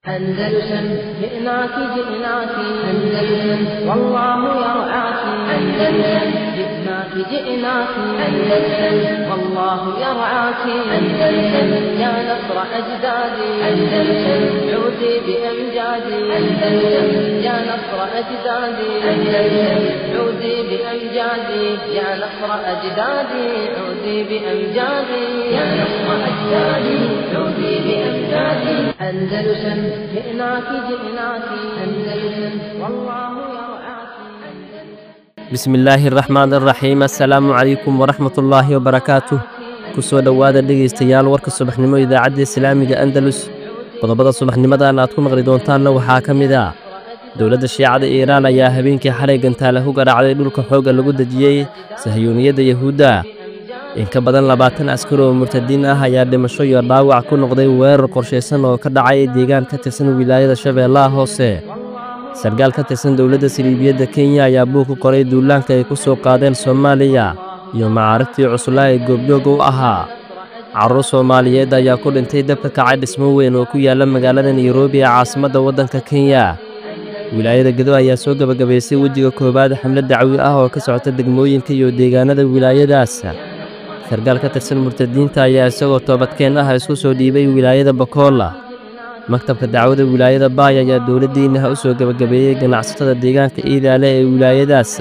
أندلسن جئناك جئناك أندلسن والله يرعاك أندلسن جئناك جئناك أندلسن والله يرعاك أندلسن يا نصر أجدادي أندلسن عودي بأمجادي أندلسن يا نصر أجدادي أندلسن عودي بأمجادي يا نصر أجدادي عودي بأمجادي يا نصر أجدادي عودي بأمجادي أندلسن جئناك جئناك أندلسن والله يرعاك بسم الله الرحمن الرحيم السلام عليكم ورحمة الله وبركاته كسو دوادا dhegeystayaal warka subaxnimo idaacada islaamiga Andalus qodobada subaxnimadan aad ku maqli doontaan waxa kamid ah dawladda Shiicada Iiraan ayaa habeenkii xalay gantaale ku garaacday dhulka xooga lagu dajiyay Sahyuuniyada Yahuuda in ka badan 20 askar oo murtadiin ah ayaa dhimasho iyo dhaawac ku noqday weerar qorsheysan oo ka dhacay deegaan ka tirsan wilaayada Shabeellaha Hoose sargaal ka tirsan dawladda Saldhigyada Kenya ayaa buug ku qoray duulaanka ay ku soo qaadeen Soomaaliya iyo macaariftii cuslaa ee goobjoog u ahaa carruur Soomaaliyeed ayaa ku dhintay dab ka kacay dhismo weyn oo ku yaala magaalada Nairobi ee caasimadda waddanka Kenya wilaayada Gedo ayaa soo gabagabaysay wajiga koobaad xamlad dacwi ah oo ka socota degmooyinka iyo deegaanada wilaayadaas sargaal ka tirsan murtadiinta ayaa isagoo toobadkeen ah isku soo dhiibay wilaayada Bakola maktabka dacwada wilaayada Baay ayaa dawladdiina u soo gabagabeeyay ganacsatada deegaanka Iidaale ee wilaayadaas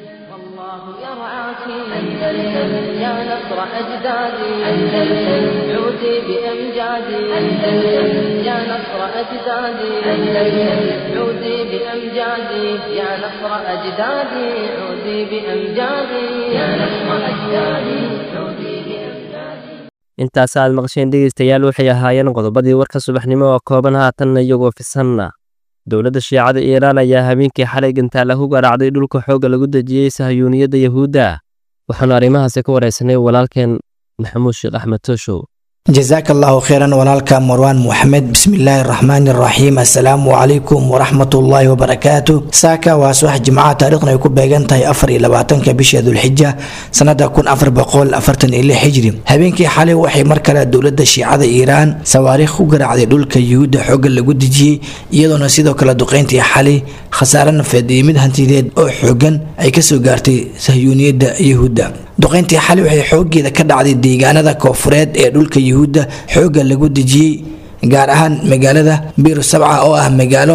يا نصر أجدادي أندلسن عودي بأمجادي أندلسن يا نصر أجدادي أندلسن عودي بأمجادي يا نصر أجدادي عودي بأمجادي يا نصر أجدادي عودي بأمجادي intaas aad maqasheen dhegeystayaal waxay ahaayeen qodobadii warka subaxnimo oo kooban haatan iyagoo fisanna dawladda Shiicada Iiraan ayaa habeenkii xalay gantaale ku garaacday dhulka xooga lagu dajiyay Sahyuuniyada Yahuuda waxaan arimahaas ka wareysanay walaalkeen Maxamuud Sheekh Axmed Tooshow جزاك الله خيرا ولالك مروان محمد بسم الله الرحمن الرحيم السلام عليكم ورحمة الله وبركاته ساكا واسوح جماعة تاريخنا يكون بيغانتاي أفر إلى باتنك بشي ذو الحجة سنة كون أفر بقول أفرتن إلي حجري هبينكي حالي وحي مركلة دولة الشيعة إيران سواريخ وقرع دي دولك يهود حوق اللي قد جي يدو نسيدو كلا دوقينتي حالي خسارا في ديمد هانتي ديد أو حوقا أي كسو قارتي سهيونية يهودا duqeyntii xalay waxay xoogeeda ka dhacday deegaanada koonfureed ee dhulka Yahuuda xooga lagu dajiyay gaar ahaan magaalada Biir Sabca oo ah magaalo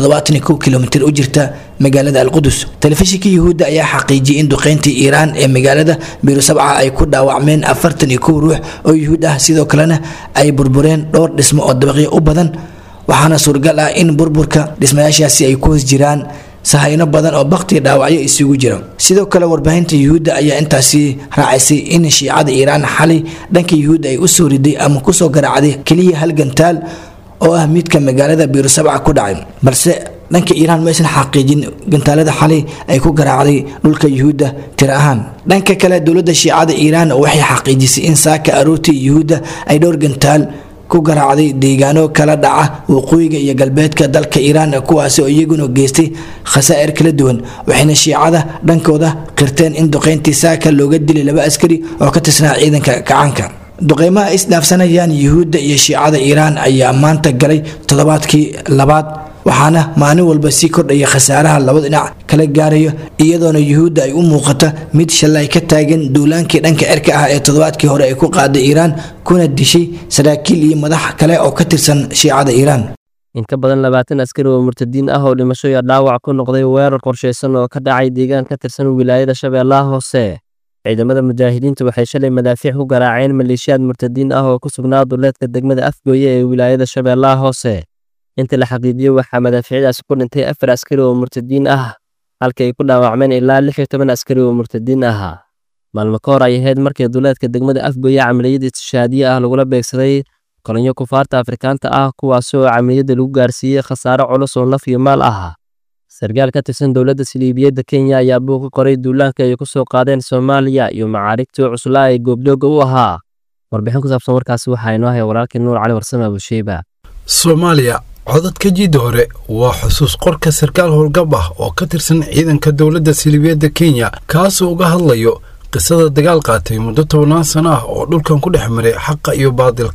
72 kilomitir u jirta magaalada Al-Qudus telefishinka Yahuuda ayaa xaqiijiyay in duqeyntii Iiraan ee magaalada Biir Sabca ay ku dhaawacmeen 41 ruux oo Yahuud ah sidoo kalena ay burbureen dhowr dhismo oo dabaqyo u badan waxaana suuragal ah in burburka dhismayaashaasi ay ku hoos jiraan sahayno badan oo baqti dhaawacyo isugu jira sidoo kale warbaahinta Yahuuda ayaa intaasi raacisay in Shiicada Iiraan xalay dhanka Yahuuda ay u soo riday ama ku soo garaacday kaliya hal gantaal oo ah midka magaalada Biir Sabca ku dhacay balse dhanka Iiraan ma aysan xaqiijin gantaalada xalay ay ku garaacday dhulka Yahuuda tir ahaan dhanka kale dawladda Shiicada Iiraan waxay xaqiijisay in saaka aroortii Yahuuda ay dhowr gantaal ku garaacday deegaano kala dhaca waqooyiga iyo galbeedka dalka Iiraan kuwaas oo iyaguna geystay khasaa'ir kala duwan waxayna Shiicada dhankooda qirteen in duqeyntii saaka looga dilay 2 askari oo ka tirsan ciidanka kacaanka duqeymaha isdhaafsanayaan Yahuuda iyo Shiicada Iiraan ayaa maanta galay toddobaadkii labaad waxaana maalin walba si kordhaya khasaaraha labada dhinac kala gaarayo iyadoona Yahuuda ay u muuqata mid shalay ka taagan duulaankii dhanka cirka ah ee toddobaadkii hore ay ku qaaday Iiraan kuna dishay saraakiil iyo madax kale oo ka tirsan Shiicada Iiraan in ka badan 20 askar oo murtadiin ah oo dhimasho iyo dhaawac ku noqday weerar qorsheysan oo ka dhacay deegaan ka tirsan wilaayada Shabeellaha Hoose ciidamada mujaahidiinta waxay shalay madaafiic ku garaaceen maleeshiyaad murtadiin ah oo ku sugnaa duleedka degmada Afgooye ee wilaayada Shabeellaha Hoose inta la xaqiijiyay waxa madaafiicdaas ku dhintay 4 askari oo murtadiin ah halka ay ku dhaawacmeen ilaa 16 askari oo murtadiin ah maalmo ka hor ay ahayd markii duleedka degmada Afgooye camaliyad istishaadiye ah lagula beegsaday kolonyo kufaarta Afrikaanta ah kuwaas oo camaliyada lagu gaarsiiyay khasaare culus oo naf iyo maal ah sargaal ka tirsan dawladda Saldhigyada Kenya ayaa buug ku qoray duulaanka ay ku soo qaadeen Soomaaliya iyo macaariftii cuslaa ee goobjoog u ahaa warbixin ku saabsan warkaas waxa inoo hay walaalkeen Nuur Cali Warsame Abusheeba Soomaaliya codadka jidda hore waa xusuus qorka sarkaal howlgab ah oo ka tirsan ciidanka dawladda Saldhigyada Kenya kaas oo uga hadlayo qisada dagaal qaatay muddo 10 sano ah oo dhulkan ku dhex maray xaqa iyo baadilka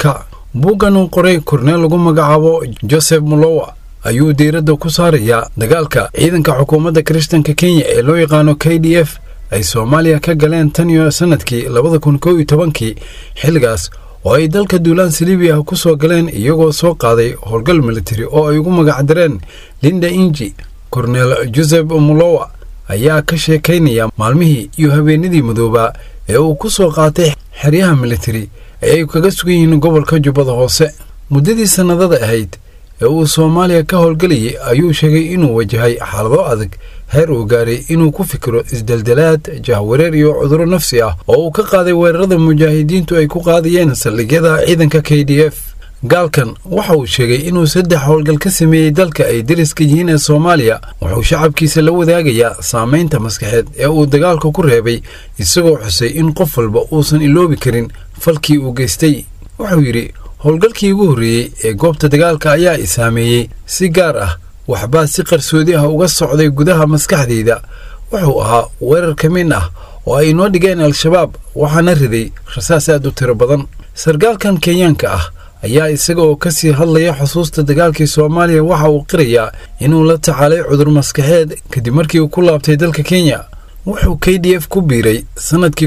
buuggan uu qoray korneel lagu magacaabo Joseph Mulowa ayuu diiradda ku saarayaa dagaalka ciidanka xukuumadda Kirishtanka Kenya ee loo yaqaano KDF ay Soomaaliya ka galeen tan iyo sanadkii 2011 xilligaas oo ay dalka duulaan Silibiya ku soo galeen iyagoo soo qaaday howlgal military oo ay ugu magac dareen Linda Inji. Korneel Joseph Mulowa ayaa ka sheekaynaya maalmihii iyo habeenadii madooba ee uu ku soo qaatay xeryaha military ee ay kaga sugan yihiin gobolka Jubbada Hoose. muddadii sanadada ahayd ee uu Soomaaliya ka howlgalayay ayuu sheegay inuu wajahay xaalado adag heer uu gaaray inuu ku fikiro isdaldalaad jahwareer iyo cudurro nafsi ah oo uu ka qaaday weerarada mujaahidiintu ay ku qaadayeen saldhigyada ciidanka KDF. gaalkan waxa uu sheegay inuu 3 howlgal ka sameeyay dalka ay dariska yihiin ee Soomaaliya. wuxuu shacabkiisa la wadaagayaa saameynta maskaxeed ee uu dagaalka ku reebay isagoo xusay in qof walba uusan iloobi karin falkii uu geystay. wuxuu yiri howlgalkii ugu horeeyay ee goobta dagaalka ayaa isaameeyay si gaar ah waxba si qarsoodi ah uga socday gudaha maskaxdayda. wuxuu ahaa weerar kamin ah oo ay noo dhigeen al-shabaab waxaana riday rasaas aad u tiro badan. sargaalkan Kenyaanka ah ayaa isaga oo ka sii hadlaya xusuusta dagaalkii Soomaaliya waxa uu qirayaa inuu la tacaalay cudur maskaxeed kadib markii uu ku laabtay dalka Kenya. wuxuu KDF ku biiray sanadkii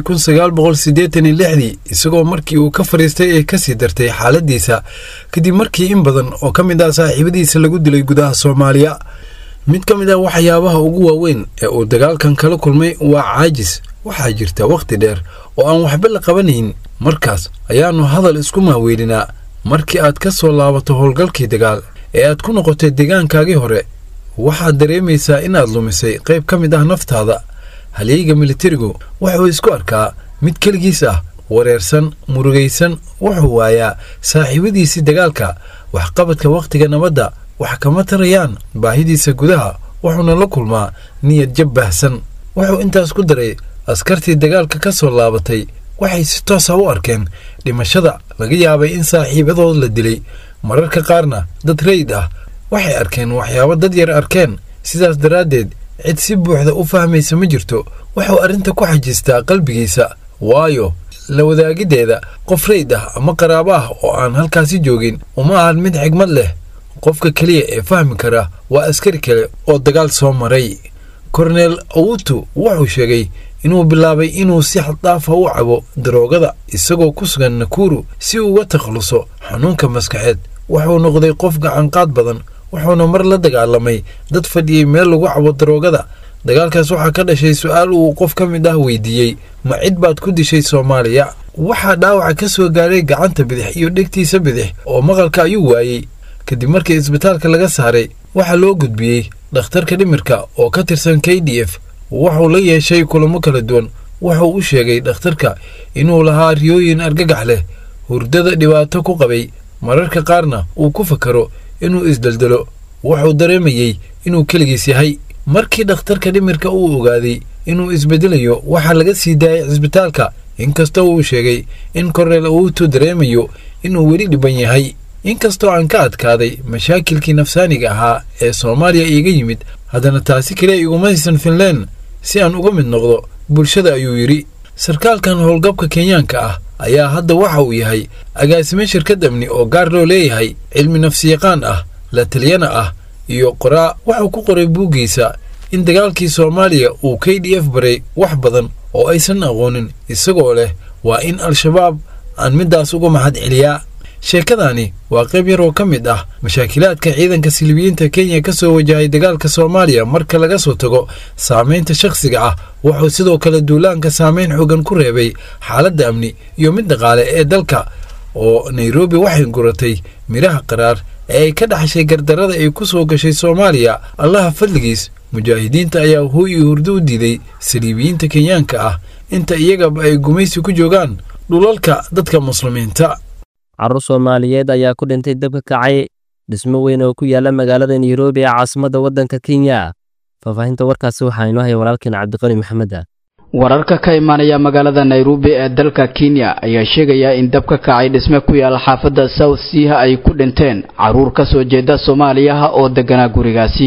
1986 isagoo markii uu ka fariistay ay ka sii dartay xaaladiisa kadib markii in badan oo ka mid ah saaxiibadiisa lagu dilay gudaha Soomaaliya. mid ka mid ah waxyaabaha ugu waaweyn ee uu dagaalkan kala kulmay waa caajis. waxaa jirta waqti dheer oo aan waxba la qabanayn, markaas ayaanu hadal isku maaweelinaa. markii aad ka soo laabato howlgalkii dagaal ee aad ku noqotay deegaankaagii hore waxaad dareemaysaa inaad lumisay qayb ka mid ah naftaada. halyeyga militarigu wuxuu isku arkaa mid keligiis ah, wareersan, murugaysan. wuxuu waayaa saaxiibadiisii dagaalka. waxqabadka waqtiga nabadda wax kama tarayaan baahidiisa gudaha, wuxuuna la kulmaa niyad jab baahsan. wuxuu intaas ku daray askartii dagaalka ka soo laabatay waxay si toos ah u arkeen dhimashada laga yaabay in saaxiibadood la dilay. mararka qaarna dad rayd ah waxay arkeen waxyaabo dad yar arkeen. sidaas daraaddeed cid si buuxda u fahmaysa ma jirto. wuxuu arrinta ku xajistaa qalbigiisa, waayo la wadaagideeda qof rayd ah ama qaraabo ah oo aan halkaasi joogin uma ahan mid xigmad leh. qofka keliya ee fahmi kara waa askari kale oo dagaal soo maray. Korneel Owutu wuxuu sheegay inuu bilaabay inuu si xad dhaaf ah u cabo daroogada isagoo ku sugan Nakuru si uu uga takhaluso xanuunka maskaxeed. wuxuu noqday qof gacan qaad badan, wuxuuna mar la dagaalamay dad fadhiyay meel lagu cabo daroogada. dagaalkaas waxaa ka dhashay su'aal uu qof ka mid ah weydiiyey, ma cid baad ku dishay Soomaaliya? waxaa dhaawac ka soo gaaray gacanta bidix iyo dhegtiisa bidix oo maqalka ayuu waayay. kadib markii isbitaalka laga saaray waxaa loo gudbiyey dhakhtarka dhimirka oo ka tirsan KDF. wuxuu la yeeshay kulamo kala duwan. wuxuu u sheegay dhakhtarka inuu lahaa riyooyin argagax leh, hurdada dhibaato ku qabay, mararka qaarna uu ku fakaro inuu isdaldalo. wuxuu dareemayay inuu keligiis yahay. markii dhakhtarka dhimirka uu ogaaday inuu isbedelayo waxaa laga sii daayay isbitaalka, inkastoo uu sheegay in Korneel Owutu dareemayo inuu weli dhiban yahay. inkastoo aan ka adkaaday mashaakilkii nafsaaniga ahaa ee Soomaaliya iiga yimid, haddana taasi kale iguma haysan Finland si aan uga mid noqdo bulshada, ayuu yiri. sarkaalkan howlgabka Kenyaanka ah ayaa hadda waxa uu yahay agaasime shirkad amni oo gaar loo leeyahay, cilmi nafsiyaqaan ah, la taliyana ah iyo qoraa. wuxuu ku qoray buuggiisa in dagaalkii Soomaaliya uu KDF baray wax badan oo aysan aqoonin, isagoo leh waa in al-shabaab aan midaas uga mahad celiyaa. sheekadani waa qayb yar oo ka mid ah mashaakilaadka ciidanka Silibiyiinta Kenya ka soo wajahay dagaalka Soomaaliya. marka laga soo tago saameynta shakhsiga ah, wuxuu sidoo kale duulaanka saameyn xooggan ku reebay xaaladda amni iyo mid dhaqaale ee dalka. oo Nairobi waxay guratay miraha qaraar ee ay ka dhaxashay gardarada ay ku soo gashay Soomaaliya. allaha fadligiis mujaahidiinta ayaa hooy hurdo u diiday Silibiyiinta Kenyaanka ah inta iyagaba ay gumaysi ku joogaan dhulalka dadka muslimiinta. carruur Soomaaliyeed ayaa ku dhintay dab ka kacay dhismo weyn oo ku yaala magaalada Nairobi ee caasimadda waddanka Kenya. faahfaahinta warkaasi waxaa inoo haya walaalkeen Cabdiqani Maxamed. wararka ka imaanaya magaalada Nairobi ee dalka Kenya ayaa sheegaya in dab ka kacay dhisme ku yaala xaafadda South Sea ay ku dhinteen carruur ka soo jeeda Soomaaliya oo deganaa gurigaasi.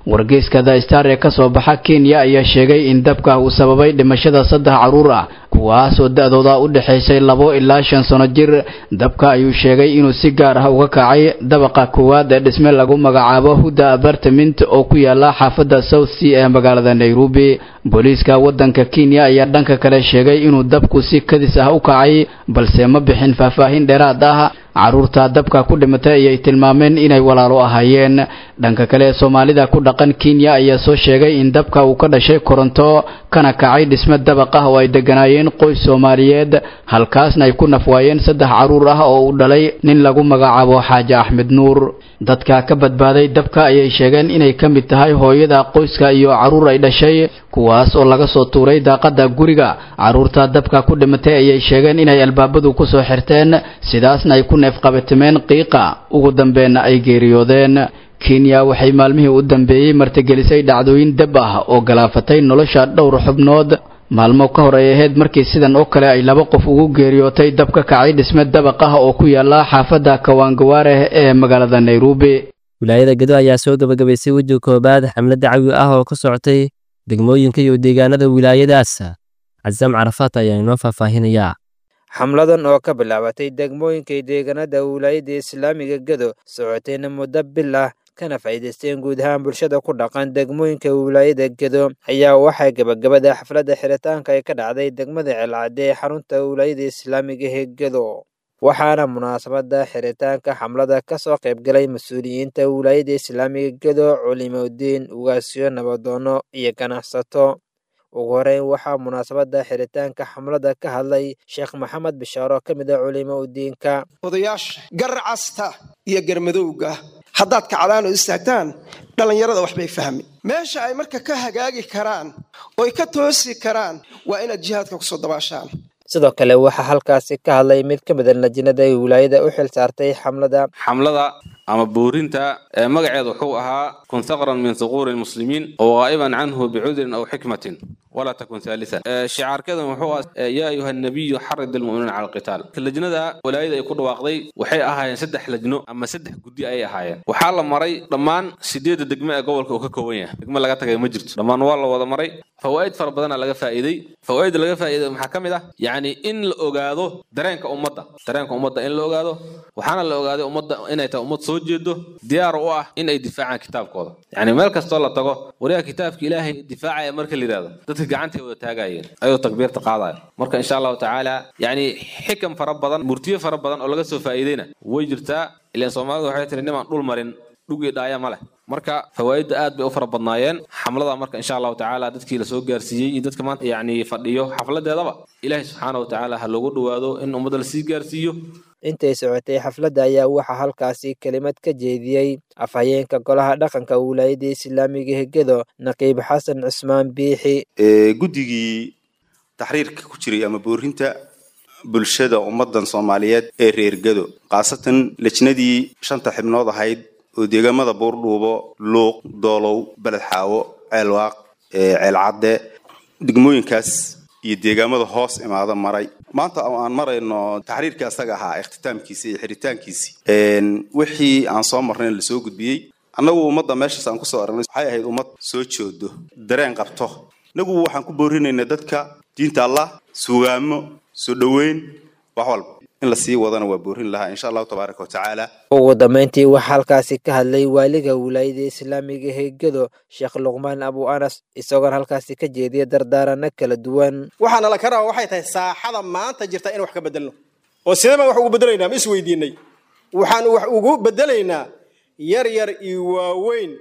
wargeyska The Star ee ka soo baxa Kenya ayaa sheegay in dabka uu sababay dhimashada 3 caruur ah kuwaas oo da'dooda u dhaxaysay 2 ilaa 5 sano jir. Dabka ayuu sheegay inuu si gaar ah uga kacay dabaqa koowaad ee dhisme lagu magacaabo Huda Apartment oo ku yaala xaafadda South Sea ee magaalada Nairobi. Booliiska wadanka Kenya ayaa dhanka kale sheegay inuu dabku si kadis ah u kacay balse ma bixin faahfaahin dheeraad ah. caruurta dabka ku dhimatay ay tilmaameen inay walaalo ahaayeen. dhanka kale Soomaalida ku dhaqan Kenya ayaa soo sheegay in dabka uu ka dhashay koronto kana kacay dhisme dabaq ah oo ay deganaayeen qoys Soomaaliyeed halkaasna ay ku nafwaayeen 3 caruur ah oo u dhalay nin lagu magacaabo Xaaji Axmed Nuur. dadka ka badbaaday dabka ayay sheegeen inay ka mid tahay hooyada qoyska iyo caruur ay dhashay kuwaas oo laga soo tuuray daaqada guriga. caruurta dabka ku dhimatay ayay sheegeen inay albaabadu ku soo xirteen sidaasna ay ku neefqabatimeen qiiqa ugu dambeena ay geeriyoodeen. Kenya waxay maalmihii u dambeeyay martigelisay dhacdooyin dab ah oo galaafatay nolosha dhowr xubnood. maalmo ka hor ay ahayd markii sidan oo kale ay 2 qof ugu geeriyootay dab ka kacay dhisme dabaq ah oo ku yaala xaafadda Kawangware ee magaalada Nairobi. wilaayada Gedo ayaa soo gabagabaysay wejiga koobaad xamlad dacwi ah oo ka socotay degmooyinka iyo deegaanada wilaayadaas. Azam Carafaat ayaa inoo faahfaahinaya. xamladan oo ka bilaabatay degmooyinka iyo deegaanada wilaayada Islaamiga Gedo socotayna muddo bil ah kana faa'iideysteen guud ahaan bulshada ku dhaqan degmooyinka wilaayada Gedo ayaa waxay gabagabada xafladda xiritaanka ay ka dhacday degmada Celcade ee xarunta wilaayada Islaamiga ee Gedo. waxaana munaasabada xiritaanka xamlada ka soo qayb galay mas'uuliyiinta wilaayada Islaamiga Gedo, culimooyin, ugaasyo, nabadoono iyo ganacsato. ugu horeyn waxaa munaasabada xiritaanka xamlada ka hadlay Sheekh Maxamed Bishaaro ka mid ah culimooyinka. odayaasha garcasta iyo garmadowga haddaad kacdaan oo istaagtaan dhalinyarada wax bay fahmi meesha ay marka ka hagaagi karaan oo ay ka toosi karaan waa inaad jihaadka ku soo dabaashaan. sidoo kale waxaa halkaasi ka hadlay mid ka mid ah lajnada wilaayada u xil saartay xamlada ama boorinta magaceedu wuxuu ahaa kun saqran min suquuri muslimiin oo qaa'iban anhu bi'udrin aw hikmatin wala takun thalithan. shicaarkeedu wuxuu ahaa yaa ayuha nabiyyu xarid almu'miniina cala alqitaal. lajnada wilaayada ay ku dhawaaqday waxay ahaayeen 3 lajno ama 3 gudi ay ahaayeen. waxaa la maray dhammaan 8 degmo ee gobolka uu ka kooban yahay. degmo laga tagay ma jirto, dhammaan waa la wada maray. fawaa'id fara badan laga faa'iiday. fawaa'id laga faa'iiday maxaa kamid ah yani in la ogaado dareenka ummadda in la ogaado. waxaana la ogaaday ummadda inay tahay ummad soo jeedo diyaar u ah in ay difaacaan kitaabkooda. yani meel kasto la tago wariga kitaabka Ilaahay difaacaya marka la yiraahdo dadka gacantooda taagayeen ayuu takbiirta qaadayo. marka insha Allah ta'ala yani xikam fara badan murtiyo fara badan oo laga soo faa'iideyna way jirtaa. ilaa Soomaalidu waxay tiri niman dhul marin dhugi dhaaya male. marka fawaa'id aad bay u fara badnaayeen xamlada. marka insha Allah ta'ala dadkii la soo gaarsiiyay dadka maanta yani fadhiyo xafladeedaba Ilaahay subhanahu wa ta'ala ha loogu dhawaado in ummadda la sii gaarsiiyo. intay socotay xafladda ayaa waxaa halkaasi kelimad ka jeediyay afhayeenka golaha dhaqanka wilaayada Islaamiga ee Gedo, Naqiib Xasan Cusmaan Biixi. guddigii taxriirka ku jiray ama boorinta bulshada ummadan Soomaaliyeed ee reer Gedo, qaasatan lajnadii 5 xibnood ahayd oo deegaamada Buurdhuubo, Luuq, Doolow, Balad Xaawo, Ceelwaaq, Ceelcade degmooyinkaas iyo deegaamada hoos imaada maray. maanta aan marayno taxriirka asaga ahaa ikhtiitaamkiisa iyo xiritaankiisa wixii aan soo marnay la soo gudbiyay. annagu ummadda meeshaas aan ku soo aragnay waxay ahayd ummad soo joodo dareen qabto. nagu waxaan ku boorinaynaa dadka diinta Allah suugaamo soo dhaweyn wax walba in la sii wadana waa boorin lahaa insha Allah tabaaraka wa tacaala. ugu dambeyntii waxaa halkaasi ka hadlay waaliga wilaayada Islaamiga ee Gedo, Sheekh Luqmaan Abu Anas, isagoo halkaasi ka jeediyay dardaarano kala duwan. waxaana la karaa waxay tahay saaxada maanta jirta in wax ka bedelno oo sidaba wax ugu bedelaynaa ma is weydiinay. waxaan wax ugu bedelaynaa yar iyo waaweyn.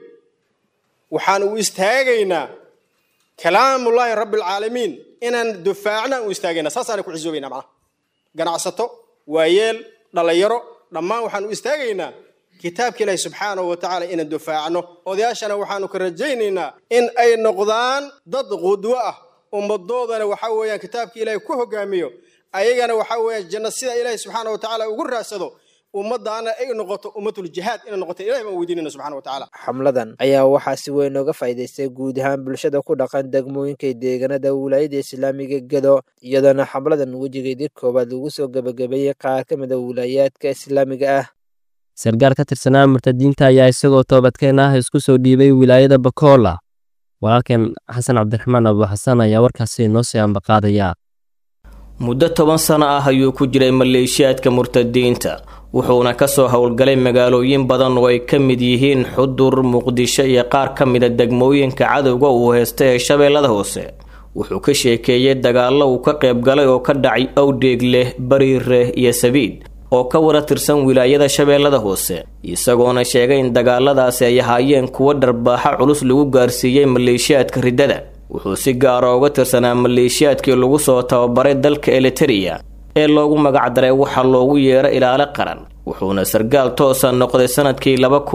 waxaan u istaagaynaa kalaamullaahi rabbil caalamiin inaan difaacna u istaagaynaa. saasaan ku xisoobaynaa macna ganacsato waayeel dhalinyaro dhammaan waxaan u istaagaynaa kitaabka Ilaahay subxaanahu wa ta'ala inaan difaacno. odayaashana waxaanu ka rajaynaynaa in ay noqdaan dad qudwo ah ummadoodana waxa weeyaan kitaabka Ilaahay ku hogaamiyo ayagana waxa weeyaan janno sida Ilaahay subxaanahu wa ta'ala ugu raasado ummadana ay noqoto ummatul jihaad in noqoto Ilaahay ma weydiinayna subxaanahu wa ta'ala. xamladan ayaa waxaa si weyn uga faa'iideystay guud ahaan bulshada ku dhaqan degmooyinka deegaanada wilaayada Islaamiga Gedo, iyadoo xamladan wajigeedii koobaad lagu soo gabagabeeyay qaar ka mid ah wilaayaadka Islaamiga ah. sargaal ka tirsanaa murtadiinta ayaa isagoo toobadkeen ah isku soo dhiibay wilaayada Bakola. walaalkeen xasan cabdiraxmaan abu xasan ayaa warkaasi noo sii ambaqaadaya. muddo 10 sano ah ayuu ku jiray maleeshiyaadka murtadiinta wuxuuna ka soo howlgalay magaalooyin badan oo ay ka mid yihiin Xudur, Muqdisho iyo qaar ka mid ah degmooyinka cadowga uu heystay ee Shabeellada Hoose. wuxuu ka sheekeeyay dagaallo uu ka qayb galay oo ka dhacay Awdheegle, Bariire iyo Sabiid oo ka wada tirsan wilaayada Shabeellada Hoose, isagoona sheegay in dagaaladaasi ay ahaayeen kuwa dharbaaxa culus lagu gaarsiiyay maleeshiyaadka ridada. wuxuu si gaar ah uga tirsanaa maleeshiyaadkii lagu soo tababaray dalka Eritrea ee loogu magac daray waxa loogu yeeray ilaalo qaran, wuxuuna sargaal toosan noqday sanadkii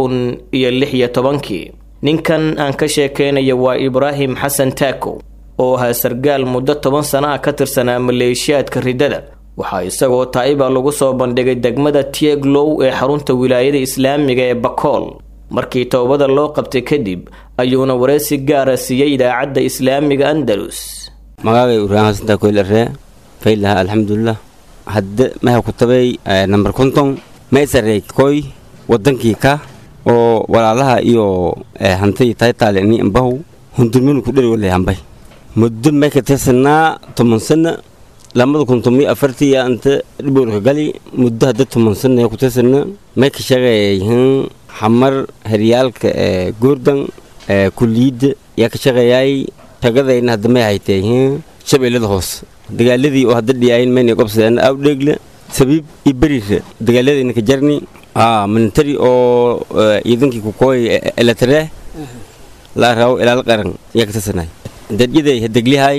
2016. ninkan aan ka sheekeynayo waa Ibrahim Xasan Taako oo ahaa sargaal muddo 10 sano ah ka tirsanaa maleeshiyaadka ridada. waxaa isagoo taiba lagu soo bandhigay degmada Tieglow ee xarunta wilaayada Islaamiga ee Bakool. markii toobada loo qabtay kadib ayuuna wareysi gaar ah siiyay idaacadda Islaamiga Andalus. magacay Ibrahim Xasan Taako ilaa faylaha alxamdulillah hadda ma ku tabay number 50 ma isaray koy wadankii ka oo walaalaha iyo hantay taytaale ni ambahu hundurmin ku dhari wala hambay muddo ma ka tirsanaa 10 sano 2040 anta dhibulka gali muddo hadda 10 sano ku tirsanaa ma ka shaqeeyay xamar haryaalka goordan kulliyad ya ka shaqeeyay tagadayna hadda ma haytay Shabeellada Hoose dagaaladii oo hadda dhiyeen meen qobsadeen Awdheegle, Sabiib iyo Bariire dagaaladii ka jarni military oo ciidankii ku kooy Eritrea la raaw ilaal qaran ya ka tirsanay dadjiday hadaglihay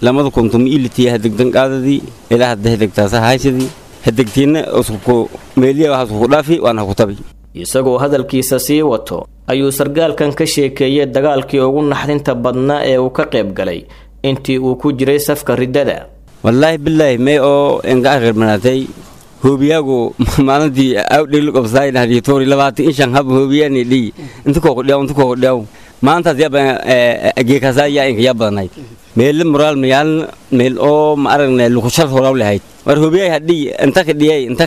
2012 hadagdan qaadadii ilaa hadda hadagtaasa haysadii hadagtiina usku meeliya waxa ku dhaafi waana ku tabi. isagoo hadalkiisa sii wato ayuu sargaalkan ka sheekeeyay dagaalkii ugu naxdinta badnaa ee uu ka qayb galay intii uu ku jiray safka ridada. wallahi billahi may oo inga akhir manatay hoobiyagu maalintii Awdheegle qabsaayna hadiitori 25 hab hoobiyani dhii inta ko dhiyaw maanta yaba ageekasaya in yabanay meel moral meel oo ma aragnay lagu shal horaw lahayd war hoobiyay hadii inta ka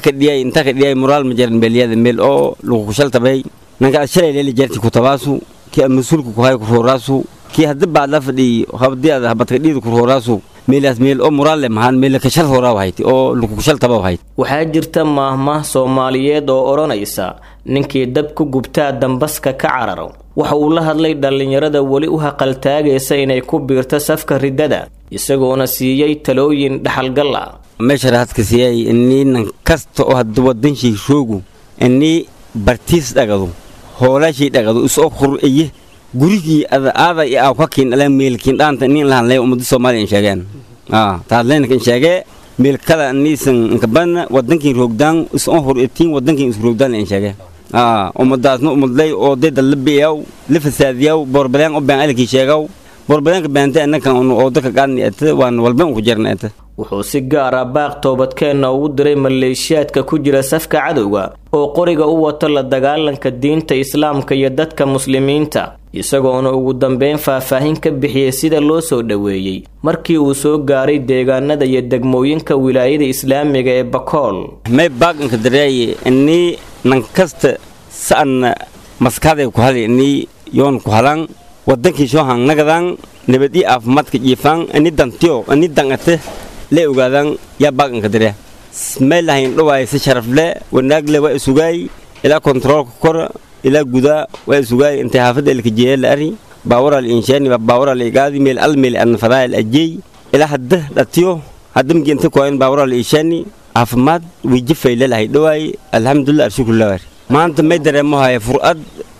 dhiyay moral ma jarin beeliyada meel oo lagu shal tabay nanka shalay leeli jarti ku tabaasu ki masuulku ku hay ku roorasu ki hadda baad la fadhi habdiyada habadka dhiidu ku roorasu meelas meel oo moral leh mahan meel ka shal horaw hayd oo lagu shal tabaa hayd. waxaa jirta maahmaah Soomaaliyeed oo oranaysa ninkii dab ku gubtaa dambaska ka cararo. waxa uu la hadlay dhalinyarada wali u haqal taagaysa inay ku biirto safka ridada isagoona siiyay talooyin dhaxalgal ah. meesha raadka siiyay inaan kasto oo hadda wadanshii shoogu inii bartiis dhagado hoolashii dhagado isoo qurxiye gurigii aada iyo ka kiin ala meelkiin dhaanta nin lahan leh umada Soomaaliya sheegeen taadleen kan sheegay meel kala niisan ka ban wadankii roogdaan isoo horeytiin wadankii isoo roogdaan in sheegay umadaasna umadlay oo deeda labiyaw lifasaadiyaw borbalan oo baan alkii sheegaw borbalanka baanta anaka oo dadka qaadniyada waan walba ku jirnaa. wuxuu si gaar ah baaq toobadkeen ugu diray maleeshiyaadka ku jira safka cadowga oo qoriga u wato la dagaalanka diinta Islaamka iyo dadka muslimiinta, isagoona ugu dambeyn faahfaahin ka bixiyay sida loo soo dhaweeyay markii uu soo gaaray deegaanada iyo degmooyinka wilaayada Islaamiga ee Bakool. may baaqanka dareeyay inii nan kasta saan maskaxda ku hali inii yoon ku halan wadankii soo han nagadan nabadii afmadka jiifan inii dantiyo inii dangate lee ogaadan ya baaqanka dareey meelahayn dhawaay si sharaf leh wanaag leh waa isugay ilaa control kor ilaa guda waa isugay inta xaafada ilka jeel ari baawaral inshaani baawaral igaadi meel almeel an fadaal ajay ilaa hadda dhatiyo hadda mginta kooin baawaral inshaani afmad wijifay leeyahay dhawaay alxamdulillah shukrullaah maanta may dareemo hay furad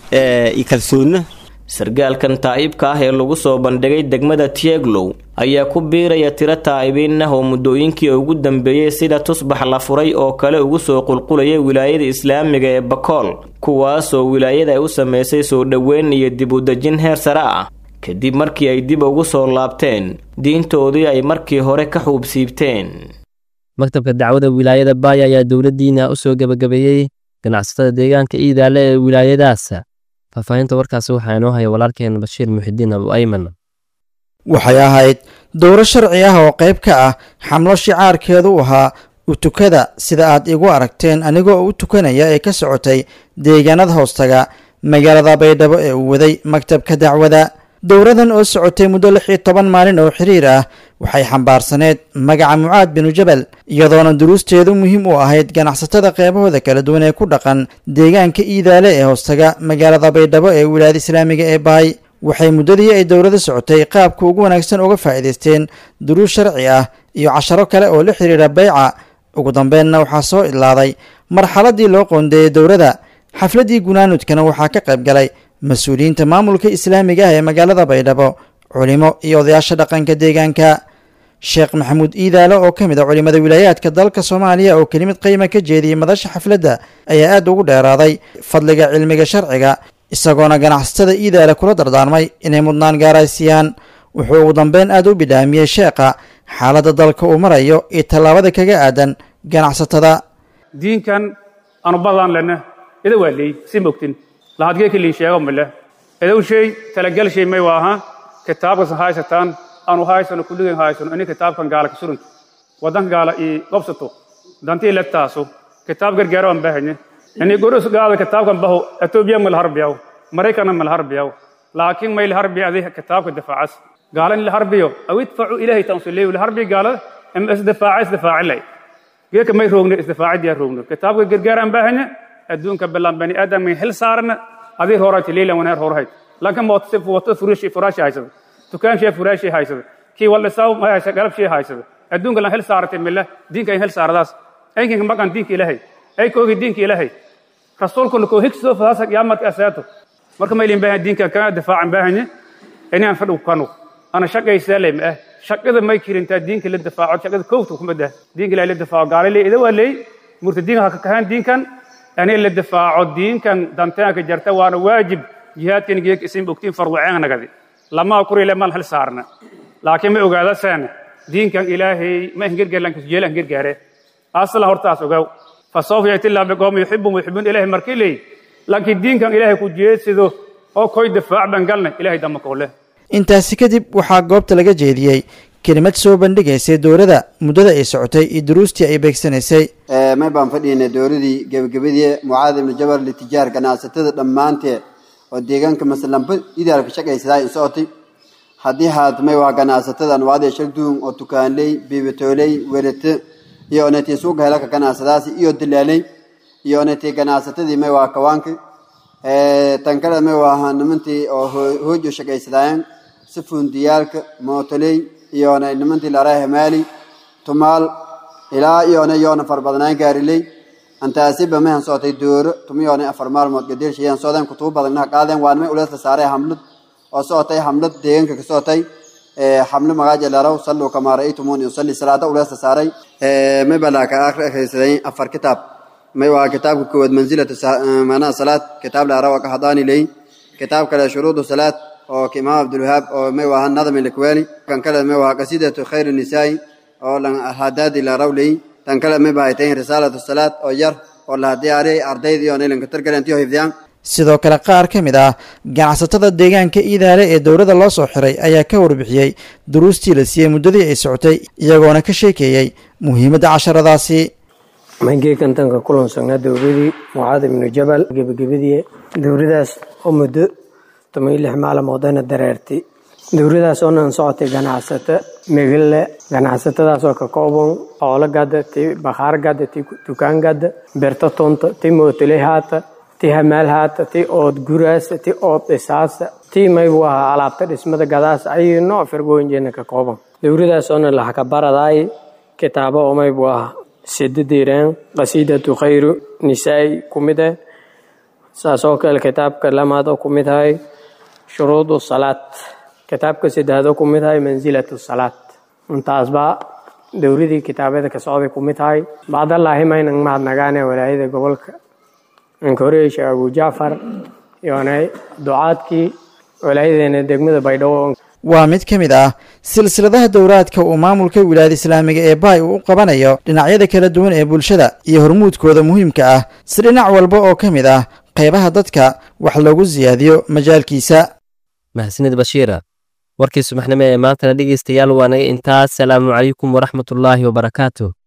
kalsoona. sargaalkan taa'ibka ah ee lagu soo bandhigay degmada Tieglow ayaa ku biiraya tiro taa'ibiin ah oo muddooyinkii ugu dambeeyay sida tusbax la furay oo kale ugu soo qulqulayay wilaayada Islaamiga ee Bakool, kuwaas oo wilaayada ay u sameysay soo dhaweyn iyo dib u dejin heer sare ah kadib markii ay dib ugu soo laabteen diintoodii ay markii hore ka xuubsiibteen. maktabka dacwada wilaayada Baay ayaa dowladdiina u soo gabagabeeyay ganacsatada deegaanka Iidaale ee wilaayadaas. faafahinta warkaasi waxaa inoo haya walaalkeen Bashiir Muxidiin Abu Ayman. waxay ahayd dowro sharci ah oo qayb ka ah xamlo shicaarkeedu ahaa u tukada sida aad igu aragteen anigoo u tukanaya ee ka socotay deegaanada hoostaga magaalada baydhabo ee uu waday maktabka dacwada dowradan oo socotay muddo 16 maalin oo xiriir ah waxay xambaarsaneed magaca Mucaad bin Jabal iyadoona duruusteedu muhiim u ahayd ganacsatada qeybahooda kala duwan ee ku dhaqan deegaanka Iidaale ee hoostaga magaalada baydhabo ee wilaayada islaamiga ee Baay waxay muddadii ay dowladda socotay qaabka ugu wanaagsan uga faa'iideysteen duruus sharci ah iyo casharo kale oo la xiriira bayca ugu dambeynna waxaa soo ilaaday marxaladii loo qoondeeyay dowladda xafladii gunaanudkana waxaa ka qayb galay mas-uuliyiinta maamulka islaamiga ah ee magaalada baydhabo culimo iyo odayaasha dhaqanka deegaanka sheekh maxamuud iidaale oo ka mid ah culimada wilaayaadka dalka Soomaaliya oo kelimad qiimo ka jeediyay madasha xafladda ayaa aad ugu dheeraaday fadliga cilmiga sharciga isagoona ganacsatada iidaale kula dardaarmay inay mudnaan gaaraysiiyaan wuxuu ugu dambeyn aad u bidhaamiyey sheekha xaaladda dalka uu marayo iyo tallaabada kaga aadan ganacsatada diinkan aanu badan lena ida waa leey si mogtin lahadgee kaliin sheego male idow shay talagal shay may waaha kitaabka haysataan aanu haysano kulligeen haysano in kitaabkan gaala ka surunto wadan gaala ii qabsato dantii la taaso kitaab gargaaro aan baahne in goros gaala kitaabkan baho Ethiopia mal harbiyaw Mareykan mal harbiyaw laakiin may harbiya adii kitaabka difaacas gaala in la harbiyo aw idfacu ilaahi tansulay wal harbi gaala am isdifaacilay geeka may roogno isdifaacid ya roogno kitaabka gargaar aan baahne adduunka balan bani aadam min hil saarna adii horaati leela wanar horayd laakiin ma tasif wata furaashi haysad tukaan shay furaashi haysad ki wala saw ma haysa galab shay haysad adduunka la hil saartay milla diinka hil saaradaas ayinka magan diinka ilaahay ay koogi diinka ilaahay rasuulku ko higso faasa qiyaamad asaato marka ma ilin baa diinka ka difaacan baahne inaan fadhu kanu ana shaqaysa leem shaqada may kirinta diinka la difaaco shaqada koowtu kuma daa diinka la difaaco gaalay ida walay murtadiinka ka kahan diinkan ani la difaaco diinkan dantaanka jarta waana waajib jihaadkan geek isin bogtiin farwaceen nagadi lama kuri le mal hal saarna laakiin ma ogaada san diinkan ilaahay ma hirgelan ku jeelan hirgaare asla hortaas ogaw fasawfa yati allah bi qawmi yuhibbun wa yuhibbun ilaahi markilay laakiin diinkan ilaahay ku jeedsido oo koy difaac ban galna ilaahay dama koole intaasi kadib waxaa goobta laga jeediyey kelimad soo bandhigaysay dowladda muddada ay socotay iyo duruustii ay beegsanaysay may baan fadhiinay dowladii gabagabadii Mucaad ibn Jabal litijaar ganacsatada dhammaanteed oo deegaanka masalanba idaal ka shaqaysaday in socotay haddii haad may waa ganacsatada anwaad shalduun oo tukaanley biibatooley welate iyo onati suuq helaka ganacsadaasi iyo dilaaley iyo onati ganacsatadii may waa kawaanka tankala may waa nimantii oo hoojo shaqaysadayeen sifundiyaalka mootoley iyo nimantii laraha maali tumaal ilaa iyo farbadnaan gaariley antaasiba ma han socotay dooro tumiyoona afar maalmood gadeel shayaan soodan kutuub badanna qaadeen waan may ula saaray hamlad oo socotay hamlad deegaanka ka socotay hamlo magaaja laraw sallu kama ra'aytumuni usalli salaata ula saaray may balaka akhrisaday afar kitaab may waa kitaabka kood manzilatu maana salaat kitaab la rawa ka hadani lay kitaab kale shuruudu salaat oo Imaam Abdul Wahhab oo may waa nadam al-Kwali kan kale may waa qasidatu khairun nisa'i oo lan hadadi la rawli tan kale may baayteen risalatu salaat oo yar oo la diyaariyay ardaydii oo ilanka targalantiyo hifdiyaan sidoo kale qaar ka mid ah ganacsatada deegaanka Iidaale ee dowladda loo soo xiray ayaa ka warbixiyay duruustii la siiyay muddadii ay socotay iyagoona ka sheekeeyay muhiimadda casharadaasi mangeekan tanka kulansanaa dowladii Mucaad ibn Jabal gabagabadii dowladaas oo muddo 16 maalmood ayna dareertay dowladaas oo aan socotay ganacsato meegale ganacsatadaas oo ka kooban xoolo gada ti bakhaar gada ti dukaan gada berta tonta ti mootole haata ti hamaal haata ti ood guraas ti ood isaas ti may waa alaabta dhismada gadaas ay nooc fargooyin ka kooban dowladaas oo la ka baraday kitaabo oo may waa sideedeen qasidatu khairu nisa'i kumida saasoo kale kitaabka lamaad oo kumidahay shuruudu salaat kitaabka sidaado kumidahay manzilatu salaat intaasba dowladii kitaabada ka socday kumidahay baadallaahi maynan mahadnagaane walaayada gobolka inkoreesha Abu Jaafar yoonay ducaadkii walaayadeena degmada Baydhabo waa mid ka mid ah silsiladaha dowlaadka uu maamulka wilaayada islaamiga ee Baay uu qabanayo dhinacyada kala duwan ee bulshada iyo hormuudkooda muhiimka ah si dhinac walba oo ka mid ah qaybaha dadka wax loogu ziyaadiyo majaalkiisa mahadsanid bashiira warkii subaxnimo ee maanta dhageystayaal waa naga intaas salaamu calaykum waraxmatullaahi wabarakaatuh